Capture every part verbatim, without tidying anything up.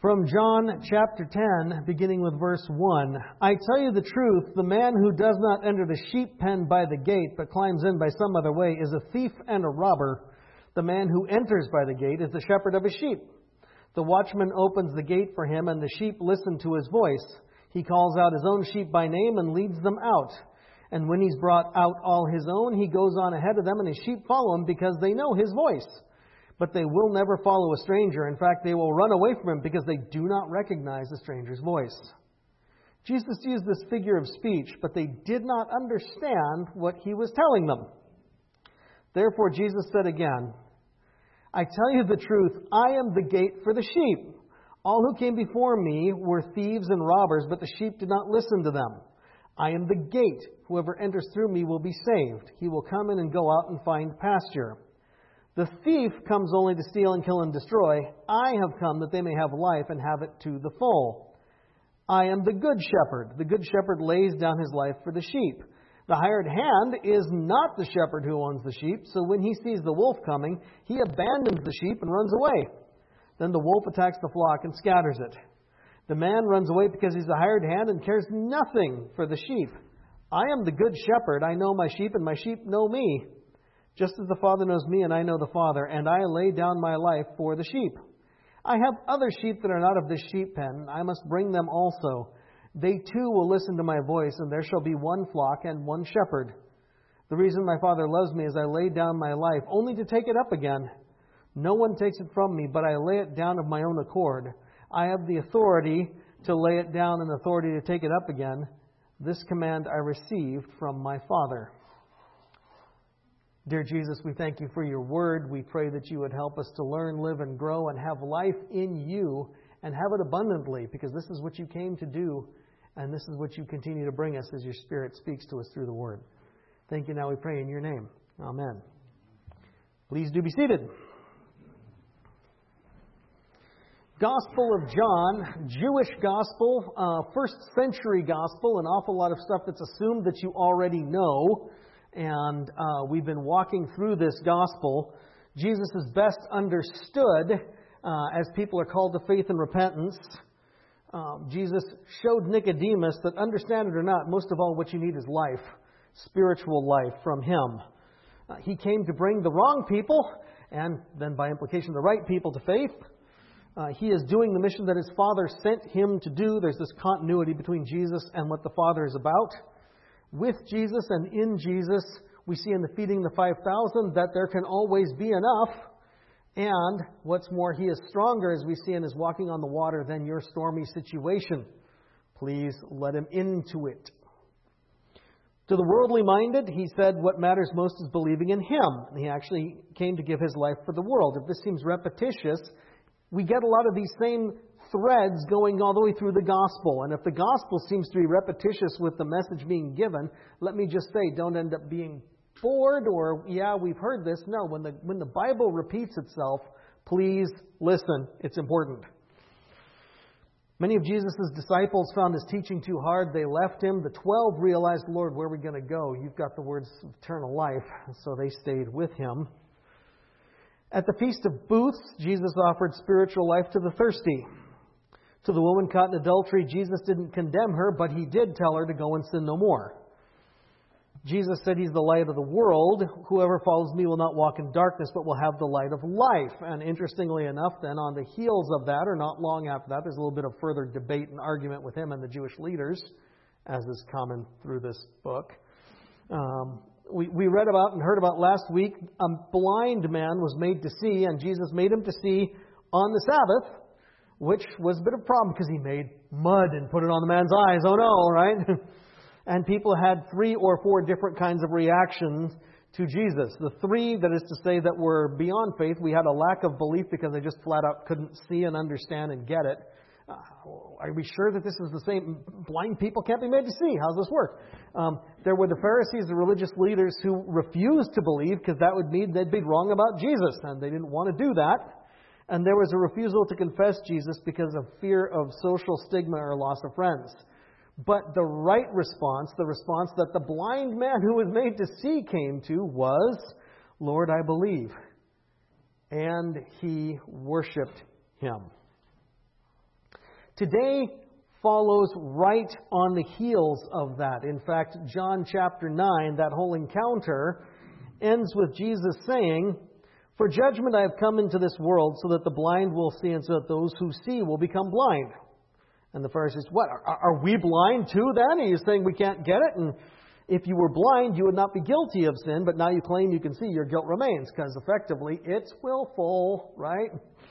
From John chapter ten, beginning with verse one. I tell you the truth, the man who does not enter the sheep pen by the gate, but climbs in by some other way, is a thief and a robber. The man who enters by the gate is the shepherd of his sheep. The watchman opens the gate for him, and the sheep listen to his voice. He calls out his own sheep by name and leads them out. And when he's brought out all his own, he goes on ahead of them, and his sheep follow him because they know his voice. But they will never follow a stranger. In fact, they will run away from him because they do not recognize the stranger's voice. Jesus used this figure of speech, but they did not understand what he was telling them. Therefore, Jesus said again, I tell you the truth, I am the gate for the sheep. All who came before me were thieves and robbers, but the sheep did not listen to them. I am the gate. Whoever enters through me will be saved. He will come in and go out and find pasture. The thief comes only to steal and kill and destroy. I have come that they may have life and have it to the full. I am the good shepherd. The good shepherd lays down his life for the sheep. The hired hand is not the shepherd who owns the sheep, so when he sees the wolf coming, he abandons the sheep and runs away. Then the wolf attacks the flock and scatters it. The man runs away because he's a hired hand and cares nothing for the sheep. I am the good shepherd. I know my sheep, and my sheep know me. Just as the Father knows me, and I know the Father, and I lay down my life for the sheep. I have other sheep that are not of this sheep pen. I must bring them also. They too will listen to my voice, and there shall be one flock and one shepherd. The reason my Father loves me is I lay down my life, only to take it up again. No one takes it from me, but I lay it down of my own accord. I have the authority to lay it down and authority to take it up again. This command I received from my Father. Dear Jesus, we thank you for your word. We pray that you would help us to learn, live, and grow and have life in you and have it abundantly, because this is what you came to do, and this is what you continue to bring us as your Spirit speaks to us through the word. Thank you. Now we pray in your name. Amen. Please do be seated. Gospel of John, Jewish gospel, uh, first century gospel, an awful lot of stuff that's assumed that you already know. And uh, we've been walking through this gospel. Jesus is best understood uh, as people are called to faith and repentance. Um, Jesus showed Nicodemus that, understand it or not, most of all what you need is life, spiritual life from Him. Uh, he came to bring the wrong people, and then by implication the right people, to faith. Uh, he is doing the mission that His Father sent Him to do. There's this continuity between Jesus and what the Father is about. With Jesus and in Jesus, we see in the feeding the five thousand that there can always be enough. And what's more, He is stronger, as we see in His walking on the water, than your stormy situation. Please let Him into it. To the worldly minded, He said what matters most is believing in Him. And He actually came to give His life for the world. If this seems repetitious, we get a lot of these same threads going all the way through the gospel. And if the gospel seems to be repetitious with the message being given, let me just say, don't end up being bored or, yeah, we've heard this. No, when the when the Bible repeats itself, please listen. It's important. Many of Jesus' disciples found His teaching too hard. They left Him. The twelve realized, Lord, where are we going to go? You've got the words of eternal life. So they stayed with Him. At the Feast of Booths, Jesus offered spiritual life to the thirsty. To the woman caught in adultery, Jesus didn't condemn her, but He did tell her to go and sin no more. Jesus said He's the light of the world. Whoever follows me will not walk in darkness, but will have the light of life. And interestingly enough, then on the heels of that, or not long after that, there's a little bit of further debate and argument with Him and the Jewish leaders, as is common through this book. Um, we, we read about and heard about last week, a blind man was made to see, and Jesus made him to see on the Sabbath, which was a bit of a problem because He made mud and put it on the man's eyes. Oh no, right? And people had three or four different kinds of reactions to Jesus. The three, that is to say, that were beyond faith, we had a lack of belief because they just flat out couldn't see and understand and get it. Uh, are we sure that this is the same? Blind people can't be made to see. How does this work? Um, there were the Pharisees, the religious leaders, who refused to believe because that would mean they'd be wrong about Jesus, and they didn't want to do that. And there was a refusal to confess Jesus because of fear of social stigma or loss of friends. But the right response, the response that the blind man who was made to see came to, was, Lord, I believe. And he worshipped Him. Today follows right on the heels of that. In fact, John chapter nine, that whole encounter, ends with Jesus saying, "For judgment I have come into this world, so that the blind will see, and so that those who see will become blind." And the Pharisees, what, are, are we blind too then? Are you saying we can't get it? And if you were blind, you would not be guilty of sin, but now you claim you can see, your guilt remains, because effectively it's willful, right?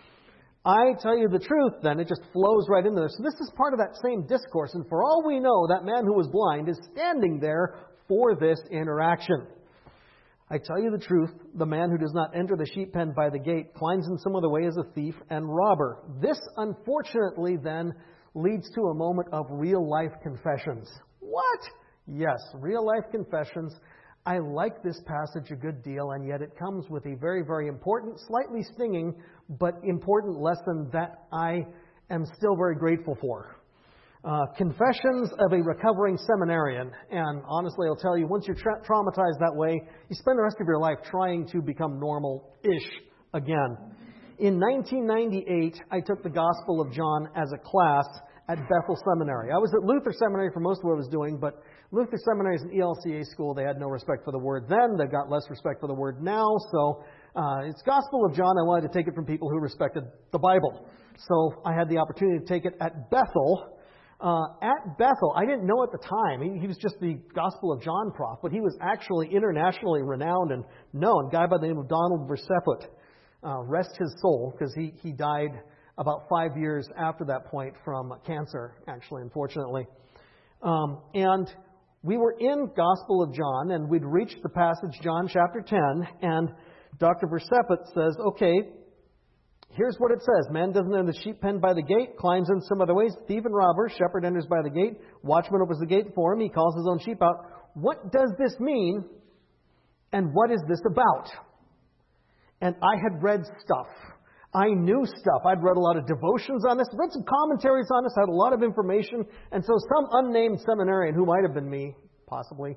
I tell you the truth, then, it just flows right into there. So this is part of that same discourse. And for all we know, that man who was blind is standing there for this interaction. I tell you the truth, the man who does not enter the sheep pen by the gate climbs in some other way as a thief and robber. This, unfortunately, then, leads to a moment of real-life confessions. What? Yes, real-life confessions. I like this passage a good deal, and yet it comes with a very, very important, slightly stinging, but important lesson that I am still very grateful for. Uh, confessions of a recovering seminarian. And honestly, I'll tell you, once you're tra- traumatized that way, you spend the rest of your life trying to become normal-ish again. In nineteen ninety-eight, I took the Gospel of John as a class at Bethel Seminary. I was at Luther Seminary for most of what I was doing, but Luther Seminary is an E L C A school. They had no respect for the word then. They've got less respect for the word now. So uh, it's Gospel of John. I wanted to take it from people who respected the Bible. So I had the opportunity to take it at Bethel. Uh, at Bethel, I didn't know at the time. He, he was just the Gospel of John prof, but he was actually internationally renowned and known. A guy by the name of Donald Verseput. Uh, rest his soul, because he, he died about five years after that point from cancer, actually, unfortunately. Um, and we were in Gospel of John, and we'd reached the passage, John chapter ten, and Doctor Verseput says, okay, here's what it says. Man doesn't enter the sheep pen by the gate, climbs in some other ways, thief and robber, shepherd enters by the gate, watchman opens the gate for him, he calls his own sheep out. What does this mean, and what is this about? And I had read stuff. I knew stuff. I'd read a lot of devotions on this, read some commentaries on this, had a lot of information. And so some unnamed seminarian, who might have been me, possibly,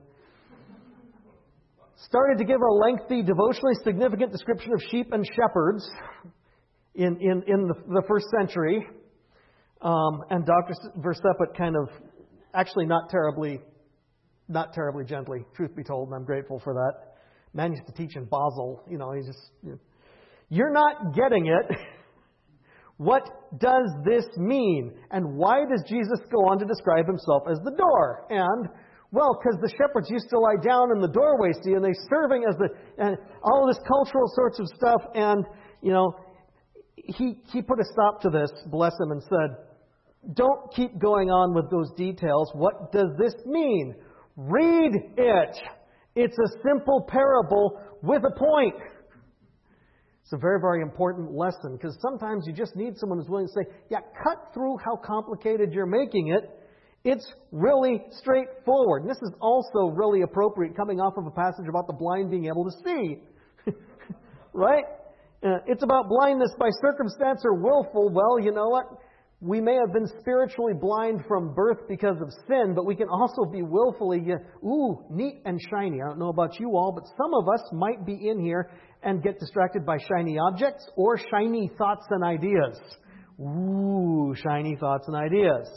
started to give a lengthy, devotionally significant description of sheep and shepherds in, in, in the, the first century. Um, and Doctor Verseput kind of, actually not terribly, not terribly gently, truth be told, and I'm grateful for that. Man used to teach in Basel. You know, he's just, you know, you're not getting it. What does this mean? And why does Jesus go on to describe himself as the door? And, well, because the shepherds used to lie down in the doorway, see, and they're serving as the, and all this cultural sorts of stuff. And, you know, he, he put a stop to this, bless him, and said, don't keep going on with those details. What does this mean? Read it. It's a simple parable with a point. It's a very, very important lesson, because sometimes you just need someone who's willing to say, yeah, cut through how complicated you're making it. It's really straightforward. And this is also really appropriate coming off of a passage about the blind being able to see. Right? Uh, it's about blindness by circumstance or willful. Well, you know what? We may have been spiritually blind from birth because of sin, but we can also be willfully, uh, ooh, neat and shiny. I don't know about you all, but some of us might be in here and get distracted by shiny objects or shiny thoughts and ideas. Ooh, shiny thoughts and ideas.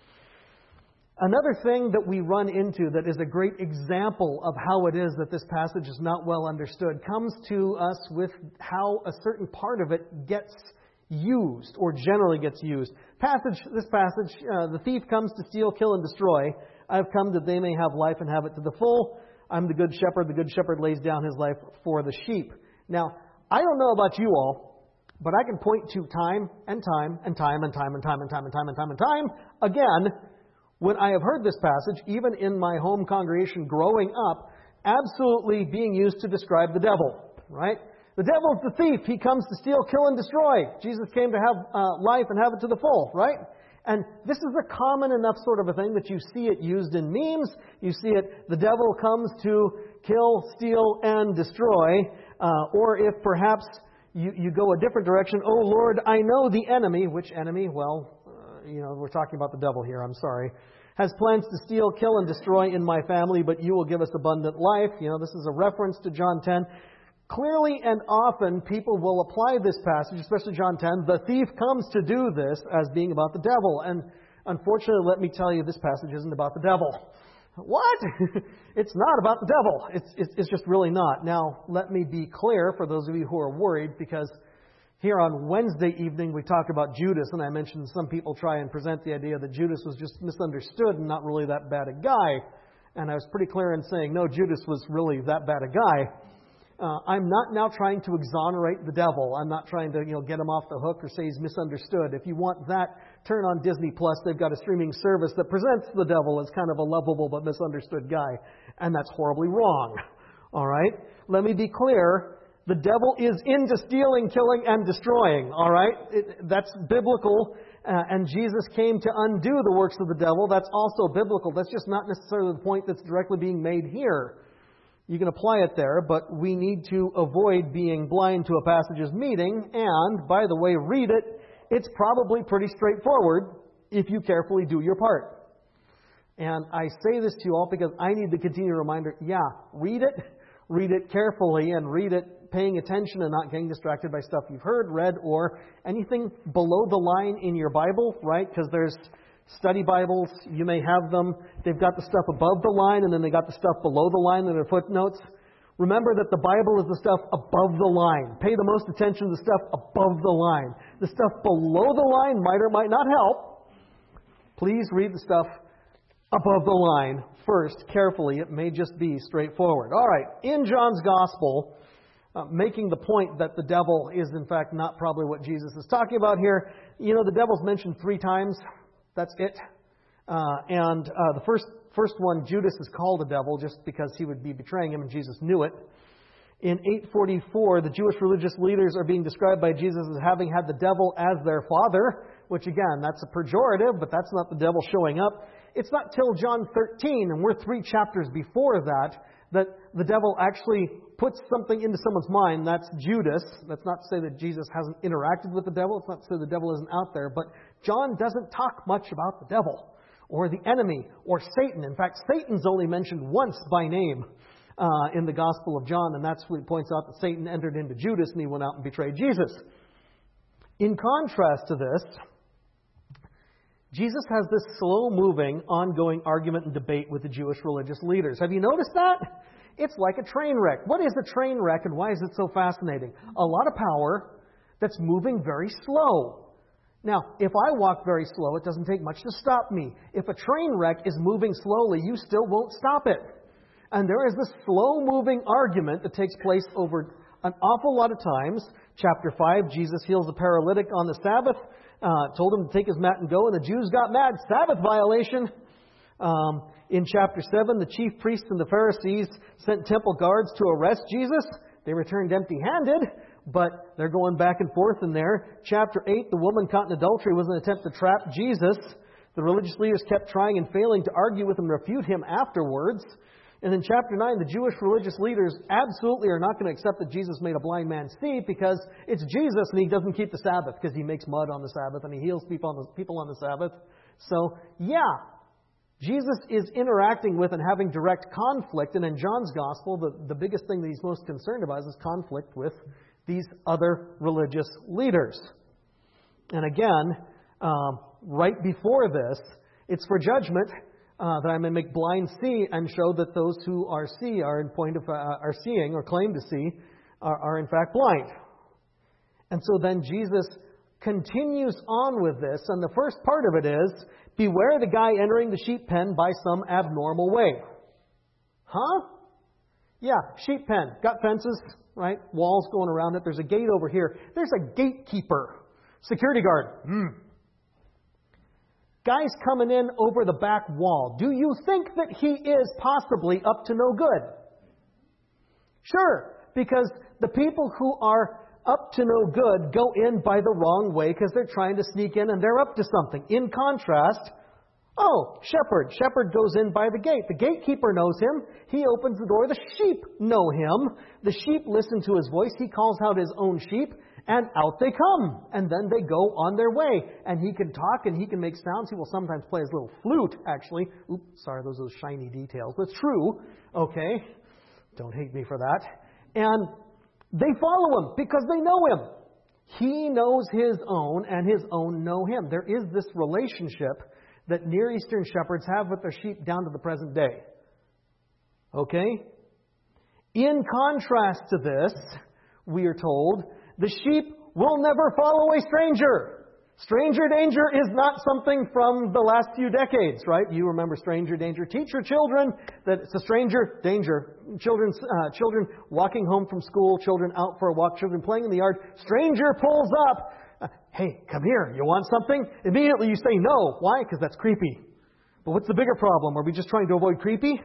Another thing that we run into that is a great example of how it is that this passage is not well understood comes to us with how a certain part of it gets used, or generally gets used. Passage, this passage, uh, the thief comes to steal, kill, and destroy. I've come that they may have life and have it to the full. I'm the good shepherd. The good shepherd lays down his life for the sheep. Now, I don't know about you all, but I can point to time and time and time and time and time and time and time and time and time again when I have heard this passage, even in my home congregation growing up, absolutely being used to describe the devil, right? The devil is the thief. He comes to steal, kill, and destroy. Jesus came to have uh, life and have it to the full, right? And this is a common enough sort of a thing that you see it used in memes. You see it, the devil comes to kill, steal, and destroy. Uh, or if perhaps you, you go a different direction, oh Lord, I know the enemy. Which enemy? Well, uh, you know, we're talking about the devil here, I'm sorry. Has plans to steal, kill, and destroy in my family, but you will give us abundant life. You know, this is a reference to John ten. Clearly and often people will apply this passage, especially John ten, the thief comes to do this, as being about the devil. And unfortunately, let me tell you, this passage isn't about the devil. What? It's not about the devil. It's, it's, it's just really not. Now, let me be clear for those of you who are worried, because here on Wednesday evening we talked about Judas, and I mentioned some people try and present the idea that Judas was just misunderstood and not really that bad a guy. And I was pretty clear in saying, no, Judas was really that bad a guy. Uh, I'm not now trying to exonerate the devil. I'm not trying to, you know, get him off the hook or say he's misunderstood. If you want that, turn on Disney Plus. They've got a streaming service that presents the devil as kind of a lovable but misunderstood guy. And that's horribly wrong. All right? Let me be clear. The devil is into stealing, killing, and destroying. All right? It, that's biblical. Uh, and Jesus came to undo the works of the devil. That's also biblical. That's just not necessarily the point that's directly being made here. You can apply it there, but we need to avoid being blind to a passage's meaning. And, by the way, read it. It's probably pretty straightforward if you carefully do your part. And I say this to you all because I need the continued reminder, yeah, read it. Read it carefully and read it paying attention and not getting distracted by stuff you've heard, read, or anything below the line in your Bible, right? Because there's study Bibles, you may have them. They've got the stuff above the line, and then they got the stuff below the line that are footnotes. Remember that the Bible is the stuff above the line. Pay the most attention to the stuff above the line. The stuff below the line might or might not help. Please read the stuff above the line first, carefully. It may just be straightforward. All right, in John's Gospel, uh, making the point that the devil is in fact not probably what Jesus is talking about here. You know, the devil's mentioned three times. That's it. Uh, and uh, the first first one, Judas is called a devil just because he would be betraying him, and Jesus knew it. In eight forty-four, the Jewish religious leaders are being described by Jesus as having had the devil as their father, which again, that's a pejorative, but that's not the devil showing up. It's not till John thirteen, and we're three chapters before that, that the devil actually puts something into someone's mind. That's Judas. That's not to say that Jesus hasn't interacted with the devil. It's not to say the devil isn't out there. But John doesn't talk much about the devil or the enemy or Satan. In fact, Satan's only mentioned once by name uh, in the Gospel of John, and that's when he points out that Satan entered into Judas and he went out and betrayed Jesus. In contrast to this, Jesus has this slow-moving, ongoing argument and debate with the Jewish religious leaders. Have you noticed that? It's like a train wreck. What is a train wreck and why is it so fascinating? A lot of power that's moving very slow. Now, if I walk very slow, it doesn't take much to stop me. If a train wreck is moving slowly, you still won't stop it. And there is this slow-moving argument that takes place over an awful lot of times. Chapter five, Jesus heals a paralytic on the Sabbath. Uh, told him to take his mat and go, and the Jews got mad. Sabbath violation. Um, in chapter seven, the chief priests and the Pharisees sent temple guards to arrest Jesus. They returned empty-handed, but they're going back and forth in there. Chapter eight, the woman caught in adultery was an attempt to trap Jesus. The religious leaders kept trying and failing to argue with him and refute him afterwards. And in chapter nine, the Jewish religious leaders absolutely are not going to accept that Jesus made a blind man see because it's Jesus and he doesn't keep the Sabbath because he makes mud on the Sabbath and he heals people on the, people on the Sabbath. So, yeah, Jesus is interacting with and having direct conflict. And in John's Gospel, the, the biggest thing that he's most concerned about is conflict with these other religious leaders. And again, um, right before this, it's for judgment. Uh, that I may make blind see and show that those who are see are in point of uh, are seeing or claim to see are, are in fact blind. And so then Jesus continues on with this, and the first part of it is, beware the guy entering the sheep pen by some abnormal way. Huh? Yeah, sheep pen. Got fences, right? Walls going around it. There's a gate over here. There's a gatekeeper. Security guard. Hmm. Guy's coming in over the back wall. Do you think that he is possibly up to no good? Sure, because the people who are up to no good go in by the wrong way because they're trying to sneak in and they're up to something. In contrast, oh, shepherd. Shepherd goes in by the gate. The gatekeeper knows him. He opens the door. The sheep know him. The sheep listen to his voice. He calls out his own sheep. And out they come. And then they go on their way. And he can talk and he can make sounds. He will sometimes play his little flute, actually. Oops, sorry, those are those shiny details. But it's true. Okay. Don't hate me for that. And They follow Him because they know Him. He knows His own, and His own know Him. There is this relationship that Near Eastern shepherds have with their sheep down to the present day. Okay? In contrast to this, we are told, the sheep will never follow a stranger. Stranger danger is not something from the last few decades, right? You remember stranger danger. Teach your children that it's a stranger danger. Children, uh, children walking home from school, children out for a walk, children playing in the yard. Stranger pulls up. Uh, hey, come here. You want something? Immediately you say no. Why? Because that's creepy. But what's the bigger problem? Are we just trying to avoid creepy?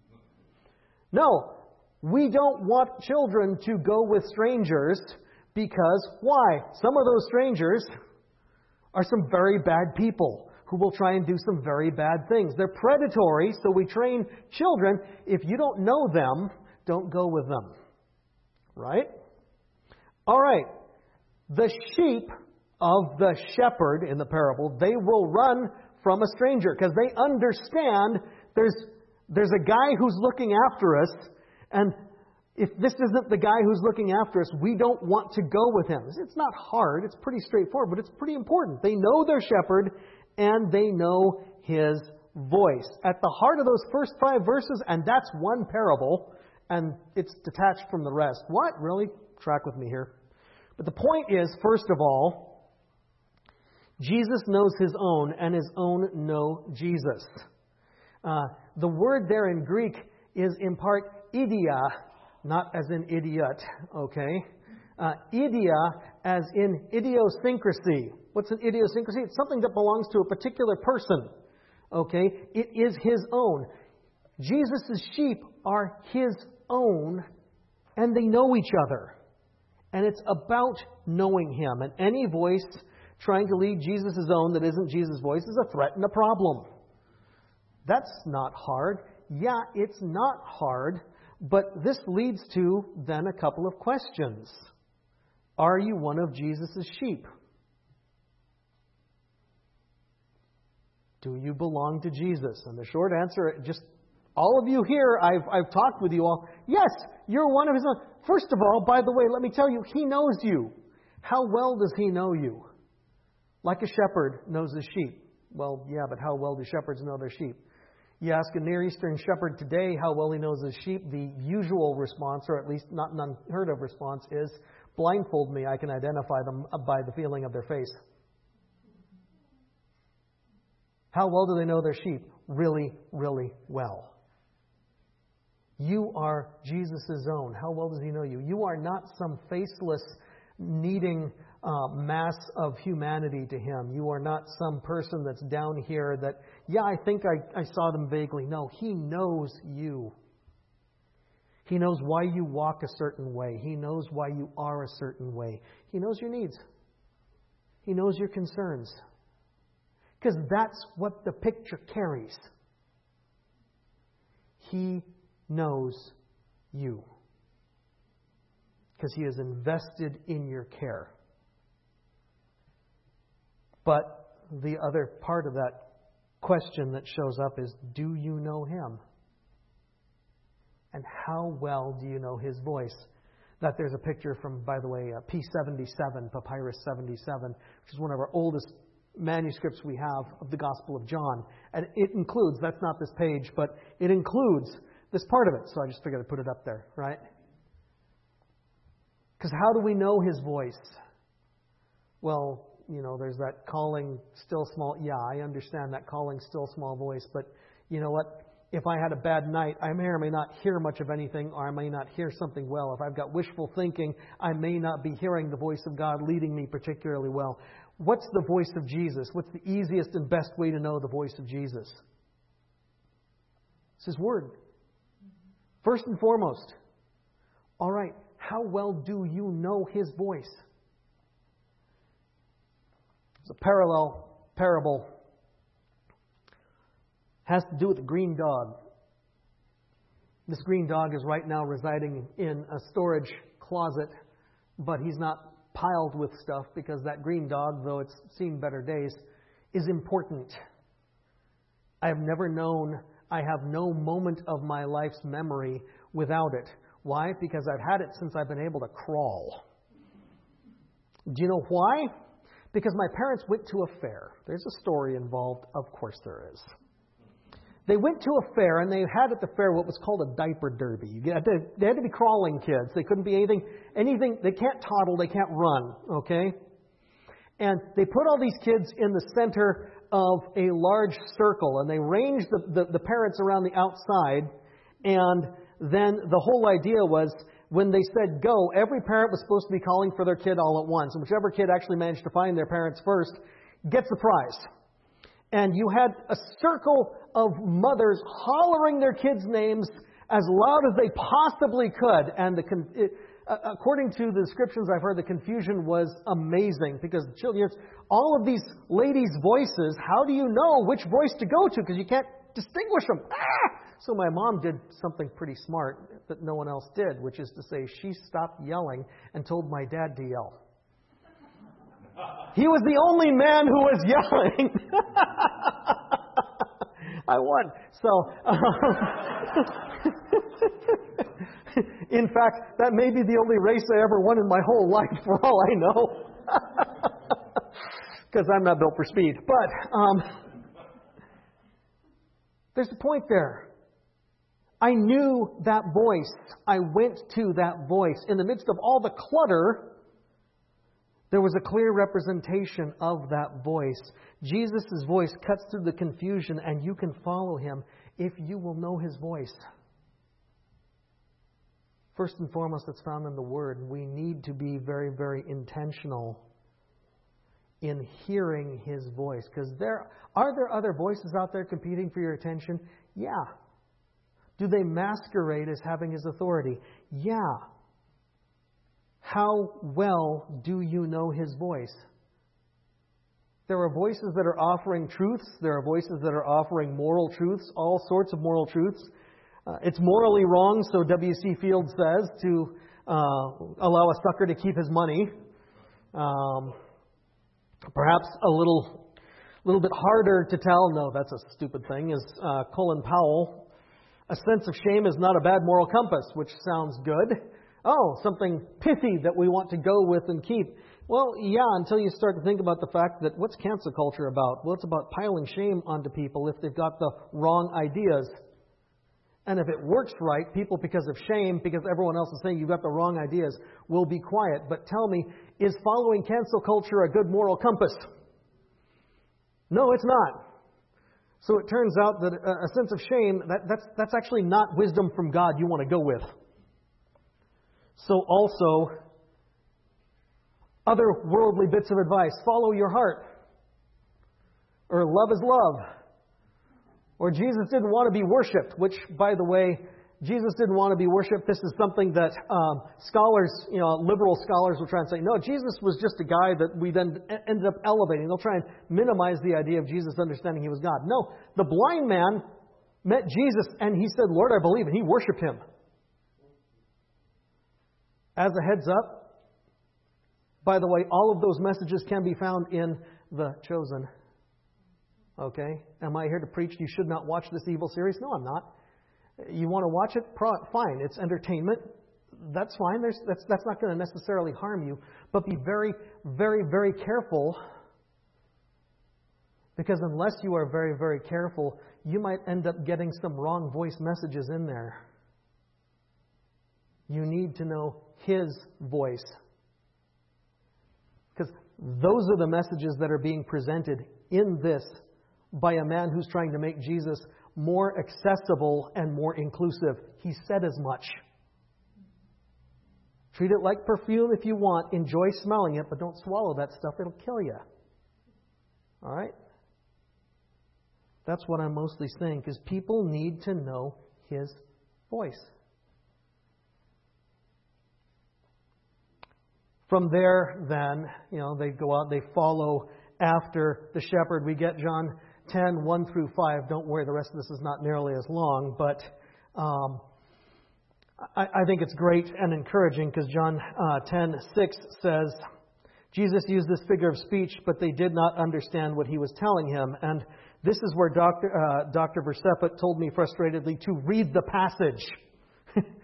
No. We don't want children to go with strangers because why? Some of those strangers are some very bad people who will try and do some very bad things. They're predatory, so we train children. If you don't know them, don't go with them. Right? All right. The sheep of the shepherd in the parable, they will run from a stranger because they understand there's, there's a guy who's looking after us, and if this isn't the guy who's looking after us, we don't want to go with him. It's not hard. It's pretty straightforward, but it's pretty important. They know their shepherd, and they know his voice. At the heart of those first five verses, and that's one parable, and it's detached from the rest. What? Really? Track with me here. But the point is, first of all, Jesus knows His own, and His own know Jesus. Uh, the word there in Greek is in part idia, not as in idiot, okay? Uh, idia as in idiosyncrasy. What's an idiosyncrasy? It's something that belongs to a particular person, okay? It is His own. Jesus' sheep are His own, and they know each other. And it's about knowing Him. And any voice trying to lead Jesus' own that isn't Jesus' voice is a threat and a problem. That's not hard. Yeah, it's not hard. But this leads to then a couple of questions. Are you one of Jesus' sheep? Do you belong to Jesus? And the short answer, just all of you here, I've, I've talked with you all. Yes, you're one of His own. First of all, by the way, let me tell you, He knows you. How well does He know you? Like a shepherd knows his sheep. Well, yeah, but how well do shepherds know their sheep? You ask a Near Eastern shepherd today how well he knows his sheep, the usual response, or at least not an unheard of response, is, blindfold me, I can identify them by the feeling of their face. How well do they know their sheep? Really, really well. You are Jesus' own. How well does He know you? You are not some faceless, needing uh, mass of humanity to Him. You are not some person that's down here that, yeah, I think I, I saw them vaguely. No, He knows you. He knows why you walk a certain way. He knows why you are a certain way. He knows your needs. He knows your concerns. Because that's what the picture carries. He knows you. Because He is invested in your care. But the other part of that question that shows up is, do you know Him? And how well do you know His voice? That there's a picture from, by the way, uh, P seventy-seven, Papyrus seventy-seven, which is one of our oldest manuscripts we have of the Gospel of John. And it includes, that's not this page, but it includes this part of it. So I just figured I'd put it up there, right? Because how do we know His voice? Well, you know, there's that calling, still small. Yeah, I understand that calling, still small voice. But you know what? If I had a bad night, I may or may not hear much of anything, or I may not hear something well. If I've got wishful thinking, I may not be hearing the voice of God leading me particularly well. What's the voice of Jesus? What's the easiest and best way to know the voice of Jesus? It's His Word. First and foremost. All right, how well do you know His voice? It's a parallel parable. Has to do with the green dog. This green dog is right now residing in a storage closet, but he's not piled with stuff because that green dog, though it's seen better days, is important. I have never known, I have no moment of my life's memory without it. Why? Because I've had it since I've been able to crawl. Do you know why? Because my parents went to a fair. There's a story involved. Of course there is. They went to a fair, and they had at the fair what was called a diaper derby. You had to, they had to be crawling kids. They couldn't be anything, anything. They can't toddle. They can't run. Okay? And they put all these kids in the center of a large circle, and they ranged the, the, the parents around the outside. And then the whole idea was, when they said go, every parent was supposed to be calling for their kid all at once. And whichever kid actually managed to find their parents first gets the prize. And you had a circle of mothers hollering their kids' names as loud as they possibly could. And the con- it, uh, according to the descriptions I've heard, the confusion was amazing because the children, all of these ladies' voices, how do you know which voice to go to? Because you can't distinguish them. Ah! So my mom did something pretty smart that no one else did, which is to say she stopped yelling and told my dad to yell. He was the only man who was yelling. I won. So, um, in fact, that may be the only race I ever won in my whole life, for all I know. Because I'm not built for speed. But um, there's a point there. I knew that voice. I went to that voice. In the midst of all the clutter, there was a clear representation of that voice. Jesus' voice cuts through the confusion, and you can follow Him if you will know His voice. First and foremost, it's found in the Word. We need to be very, very intentional in hearing His voice. Because there are there other voices out there competing for your attention? Yeah. Do they masquerade as having His authority? Yeah. How well do you know His voice? There are voices that are offering truths. There are voices that are offering moral truths, all sorts of moral truths. Uh, it's morally wrong, so W C Fields says, to uh, allow a sucker to keep his money. Um, perhaps a little, little bit harder to tell, no, that's a stupid thing, is uh, Colin Powell. A sense of shame is not a bad moral compass, which sounds good. Oh, something pithy that we want to go with and keep. Well, yeah, until you start to think about the fact that what's cancel culture about? Well, it's about piling shame onto people if they've got the wrong ideas. And if it works right, people, because of shame, because everyone else is saying you've got the wrong ideas, will be quiet. But tell me, is following cancel culture a good moral compass? No, it's not. So it turns out that a sense of shame, that, that's, that's actually not wisdom from God you want to go with. So also, other worldly bits of advice. Follow your heart. Or love is love. Or Jesus didn't want to be worshipped, which, by the way, Jesus didn't want to be worshipped. This is something that um, scholars, you know, liberal scholars will try and say, no, Jesus was just a guy that we then ended up elevating. They'll try and minimize the idea of Jesus understanding He was God. No, the blind man met Jesus and he said, Lord, I believe, and he worshipped Him. As a heads up, by the way, all of those messages can be found in The Chosen. Okay? Am I here to preach you should not watch this evil series? No, I'm not. You want to watch it? Pro- fine. It's entertainment. That's fine. There's, that's, that's not going to necessarily harm you. But be very, very, very careful. Because unless you are very, very careful, you might end up getting some wrong voice messages in there. You need to know His voice. Because those are the messages that are being presented in this by a man who's trying to make Jesus more accessible and more inclusive. He said as much. Treat it like perfume if you want. Enjoy smelling it, but don't swallow that stuff. It'll kill you. All right? That's what I'm mostly saying, because people need to know His voice. From there, then, you know, they go out, they follow after the shepherd. We get John ten, one through five. Don't worry, the rest of this is not nearly as long, but um, I, I think it's great and encouraging because John uh, ten, six says, Jesus used this figure of speech, but they did not understand what He was telling him. And this is where Doctor Uh, Doctor Versepet told me frustratedly to read the passage.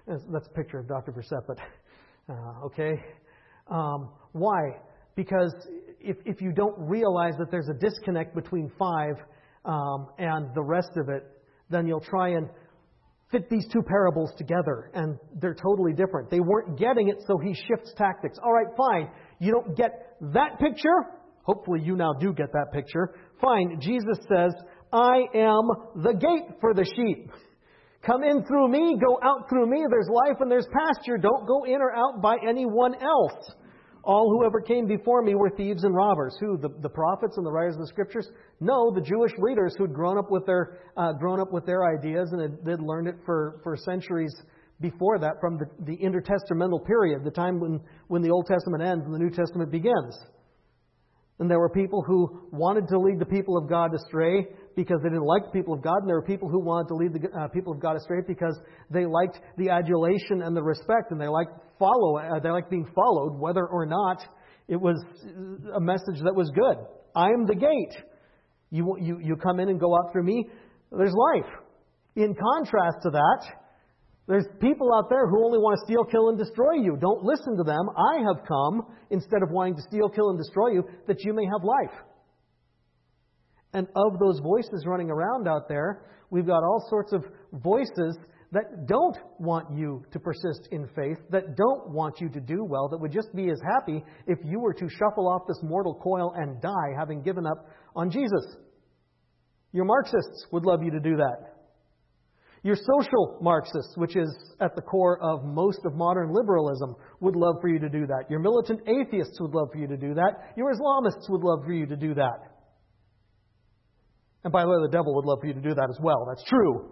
That's a picture of Doctor Brissett, but uh, okay. Um, why? Because if, if you don't realize that there's a disconnect between five um, and the rest of it, then you'll try and fit these two parables together, and they're totally different. They weren't getting it, so he shifts tactics. All right, fine. You don't get that picture. Hopefully you now do get that picture. Fine. Jesus says, I am the gate for the sheep. Come in through me, go out through me. There's life and there's pasture. Don't go in or out by anyone else. All who ever came before me were thieves and robbers. Who? The, the prophets and the writers of the Scriptures? No, the Jewish leaders who'd grown up with their uh, grown up with their ideas and had, they'd learned it for, for centuries before that, from the, the intertestamental period, the time when, when the Old Testament ends and the New Testament begins. And there were people who wanted to lead the people of God astray because they didn't like the people of God. And there were people who wanted to lead the uh, people of God astray because they liked the adulation and the respect. And they liked follow. Uh, they liked being followed, whether or not it was a message that was good. I am the gate. You, you, you come in and go out through me. There's life. In contrast to that, there's people out there who only want to steal, kill, and destroy you. Don't listen to them. I have come, instead of wanting to steal, kill, and destroy you, that you may have life. And of those voices running around out there, we've got all sorts of voices that don't want you to persist in faith, that don't want you to do well, that would just be as happy if you were to shuffle off this mortal coil and die, having given up on Jesus. Your Marxists would love you to do that. Your social Marxists, which is at the core of most of modern liberalism, would love for you to do that. Your militant atheists would love for you to do that. Your Islamists would love for you to do that. And by the way, the devil would love for you to do that as well. That's true.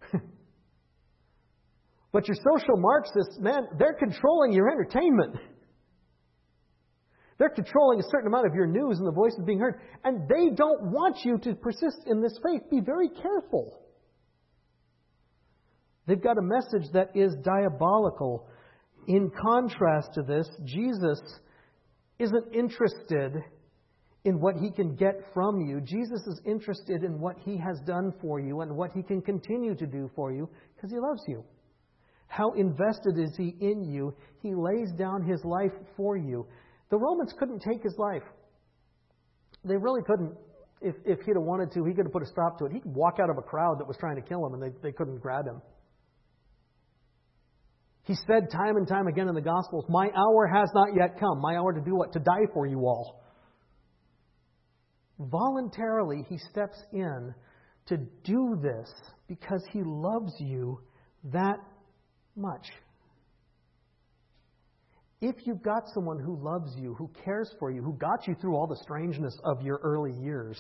But your social Marxists, man, they're controlling your entertainment. They're controlling a certain amount of your news and the voices being heard. And they don't want you to persist in this faith. Be very careful. They've got a message that is diabolical. In contrast to this, Jesus isn't interested in what He can get from you. Jesus is interested in what He has done for you and what He can continue to do for you because He loves you. How invested is He in you? He lays down His life for you. The Romans couldn't take His life. They really couldn't. If, if He'd have wanted to, He could have put a stop to it. He could walk out of a crowd that was trying to kill Him and they, they couldn't grab Him. He said time and time again in the Gospels, my hour has not yet come. My hour to do what? To die for you all. Voluntarily, He steps in to do this because He loves you that much. If you've got someone who loves you, who cares for you, who got you through all the strangeness of your early years,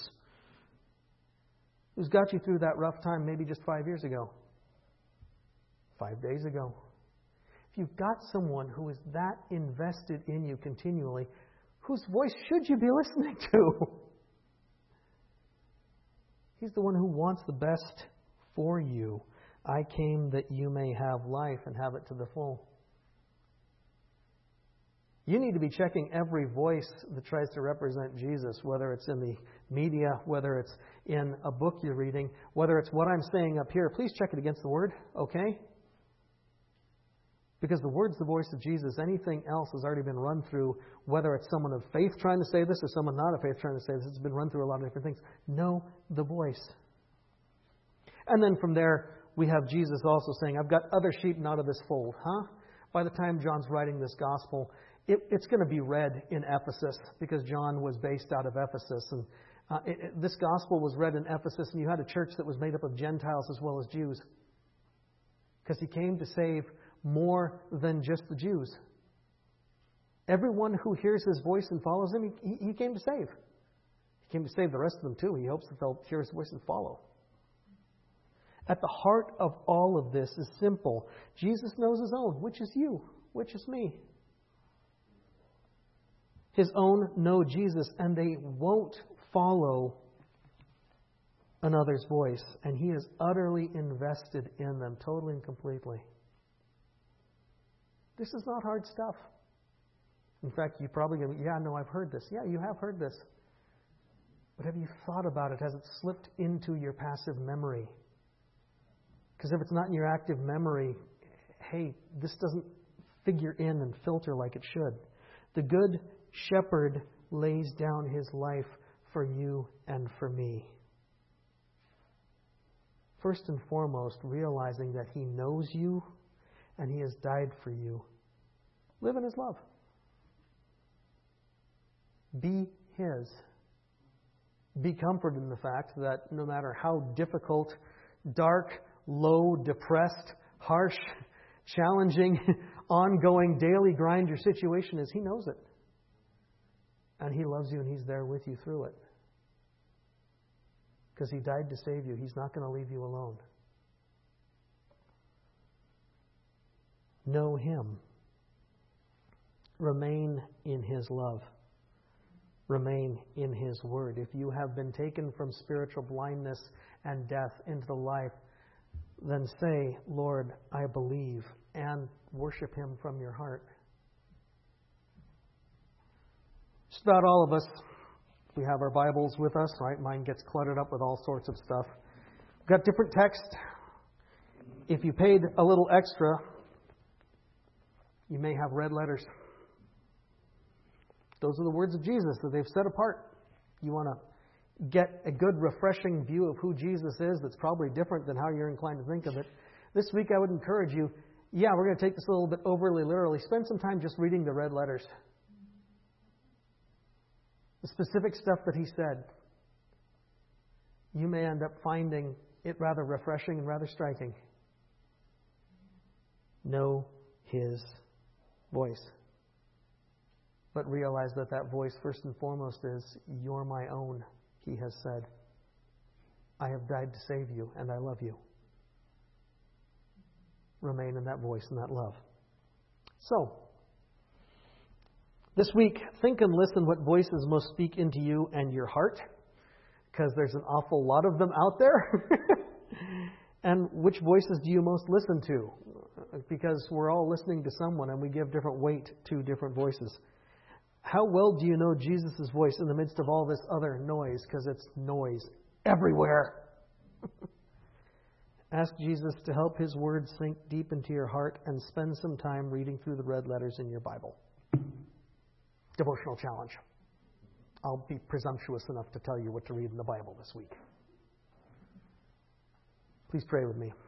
who's got you through that rough time maybe just five years ago, five days ago, if you've got someone who is that invested in you continually, whose voice should you be listening to? He's the one who wants the best for you. I came that you may have life and have it to the full. You need to be checking every voice that tries to represent Jesus, whether it's in the media, whether it's in a book you're reading, whether it's what I'm saying up here. Please check it against the Word, okay? Because the Word's the voice of Jesus. Anything else has already been run through, whether it's someone of faith trying to say this or someone not of faith trying to say this. It's been run through a lot of different things. Know the voice. And then from there, we have Jesus also saying, I've got other sheep not of this fold. Huh? By the time John's writing this gospel, it, it's going to be read in Ephesus because John was based out of Ephesus. And uh, it, it, this gospel was read in Ephesus, and you had a church that was made up of Gentiles as well as Jews. Because He came to save more than just the Jews. Everyone who hears His voice and follows Him, he, he came to save. He came to save the rest of them too. He hopes that they'll hear His voice and follow. At the heart of all of this is simple. Jesus knows His own, which is you, which is me. His own know Jesus, and they won't follow another's voice. And He is utterly invested in them, totally and completely. This is not hard stuff. In fact, you're probably going to, yeah, no, I've heard this. Yeah, you have heard this. But have you thought about it? Has it slipped into your passive memory? Because if it's not in your active memory, hey, this doesn't figure in and filter like it should. The Good Shepherd lays down his life for you and for me. First and foremost, realizing that he knows you and he has died for you. Live in his love. Be his. Be comforted in the fact that no matter how difficult, dark, low, depressed, harsh, challenging, ongoing, daily grind your situation is, he knows it. And he loves you and he's there with you through it. Because he died to save you. He's not going to leave you alone. Know him. Remain in his love. Remain in his word. If you have been taken from spiritual blindness and death into the life, then say, Lord, I believe, and worship him from your heart. Just about all of us, we have our Bibles with us, right? Mine gets cluttered up with all sorts of stuff. We've got different text. If you paid a little extra, you may have red letters. Those are the words of Jesus that they've set apart. You want to get a good, refreshing view of who Jesus is that's probably different than how you're inclined to think of it. This week I would encourage you, yeah, we're going to take this a little bit overly literally. Spend some time just reading the red letters. The specific stuff that he said. You may end up finding it rather refreshing and rather striking. Know his voice. But realize that that voice, first and foremost, is, you're my own, he has said. I have died to save you, and I love you. Remain in that voice and that love. So, this week, think and listen what voices most speak into you and your heart, because there's an awful lot of them out there. And which voices do you most listen to? Because we're all listening to someone, and we give different weight to different voices. How well do you know Jesus' voice in the midst of all this other noise? Because it's noise everywhere. Ask Jesus to help his words sink deep into your heart and spend some time reading through the red letters in your Bible. Devotional challenge. I'll be presumptuous enough to tell you what to read in the Bible this week. Please pray with me.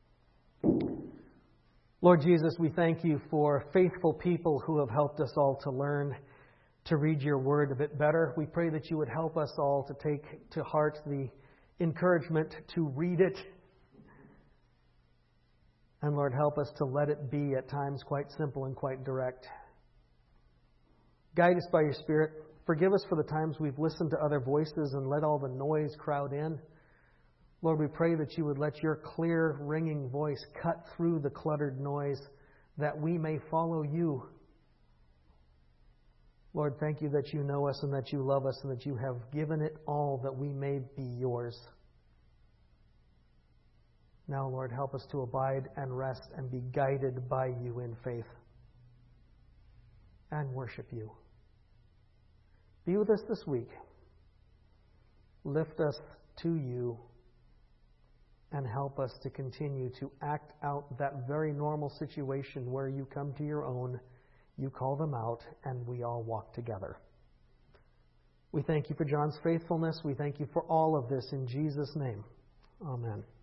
Lord Jesus, we thank you for faithful people who have helped us all to learn to read your word a bit better. We pray that you would help us all to take to heart the encouragement to read it. And Lord, help us to let it be at times quite simple and quite direct. Guide us by your Spirit. Forgive us for the times we've listened to other voices and let all the noise crowd in. Lord, we pray that you would let your clear, ringing voice cut through the cluttered noise, that we may follow you. Lord, thank you that you know us and that you love us and that you have given it all that we may be yours. Now, Lord, help us to abide and rest and be guided by you in faith and worship you. Be with us this week. Lift us to you and help us to continue to act out that very normal situation where you come to your own, you call them out, and we all walk together. We thank you for John's faithfulness. We thank you for all of this in Jesus' name. Amen.